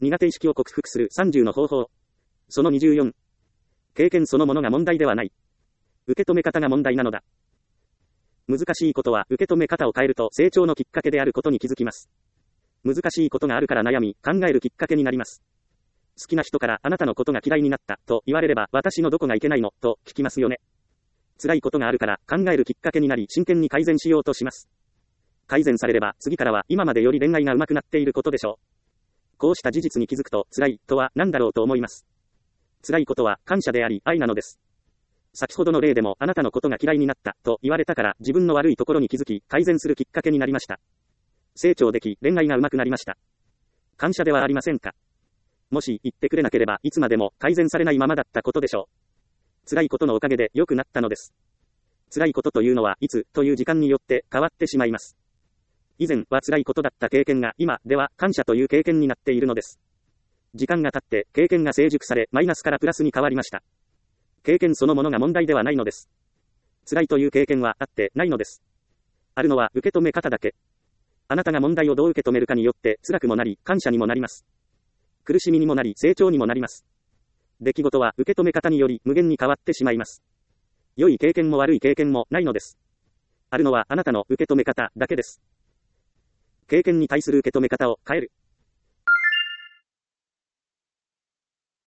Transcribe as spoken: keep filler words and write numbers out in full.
苦手意識を克服するさんじゅうの方法。そのにじゅうよん。経験そのものが問題ではない。受け止め方が問題なのだ。難しいことは受け止め方を変えると成長のきっかけであることに気づきます。難しいことがあるから悩み、考えるきっかけになります。好きな人からあなたのことが嫌いになったと言われれば私のどこがいけないのと聞きますよね。辛いことがあるから考えるきっかけになり真剣に改善しようとします。改善されれば次からは今までより恋愛が上手くなっていることでしょう。こうした事実に気づくと辛いとは何だろうと思います。辛いことは感謝であり愛なのです。先ほどの例でもあなたのことが嫌いになったと言われたから自分の悪いところに気づき改善するきっかけになりました。成長でき恋愛が上手くなりました。感謝ではありませんか。もし言ってくれなければいつまでも改善されないままだったことでしょう。辛いことのおかげで良くなったのです。辛いことというのはいつという時間によって変わってしまいます。以前は辛いことだった経験が今では感謝という経験になっているのです。時間が経って経験が成熟されマイナスからプラスに変わりました。経験そのものが問題ではないのです。辛いという経験はあってないのです。あるのは受け止め方だけ。あなたが問題をどう受け止めるかによって辛くもなり感謝にもなります。苦しみにもなり成長にもなります。出来事は受け止め方により無限に変わってしまいます。良い経験も悪い経験もないのです。あるのはあなたの受け止め方だけです。経験に対する受け止め方を変える。